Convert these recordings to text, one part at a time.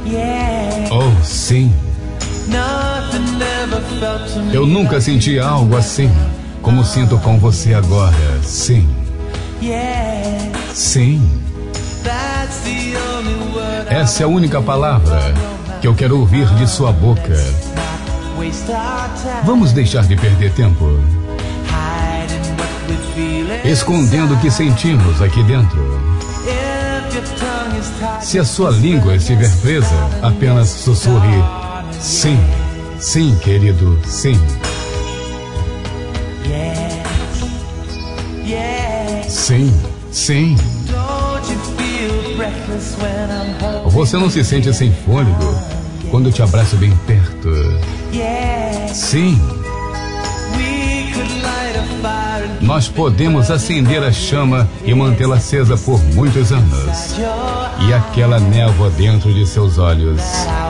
Oh, sim. Eu nunca senti algo assim como sinto com você agora. Sim. Sim. Essa é a única palavra que eu quero ouvir de sua boca. Vamos deixar de perder tempo escondendo o que sentimos aqui dentro. Se a sua língua estiver presa, apenas sussurre: sim, sim, querido, sim. Sim, sim. Você não se sente sem fôlego quando eu te abraço bem perto? Sim. Nós podemos acender a chama e mantê-la acesa por muitos anos. E aquela névoa dentro de seus olhos,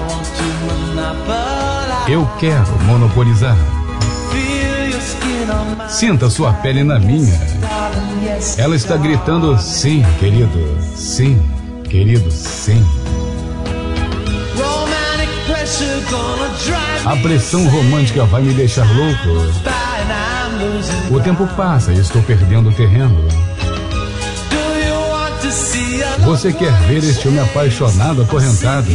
eu quero monopolizar. Sinta sua pele na minha. Ela está gritando: sim, querido, sim, querido, sim. A pressão romântica vai me deixar louco. O tempo passa e estou perdendo terreno. Você quer ver este homem apaixonado acorrentado?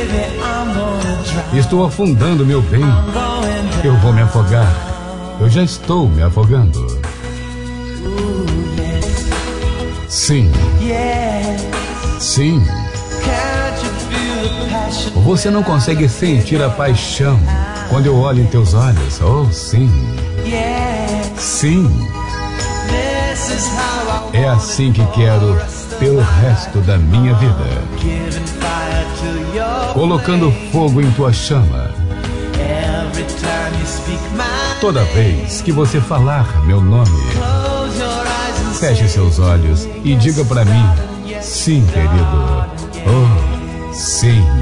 Estou afundando, meu bem. Eu vou me afogar. Eu já estou me afogando. Sim. Sim. Você não consegue sentir a paixão quando eu olho em teus olhos? Oh, sim. Sim. É assim que quero pelo resto da minha vida. Colocando fogo em tua chama. Toda vez que você falar meu nome, feche seus olhos e diga pra mim: sim, querido. Oh, sim.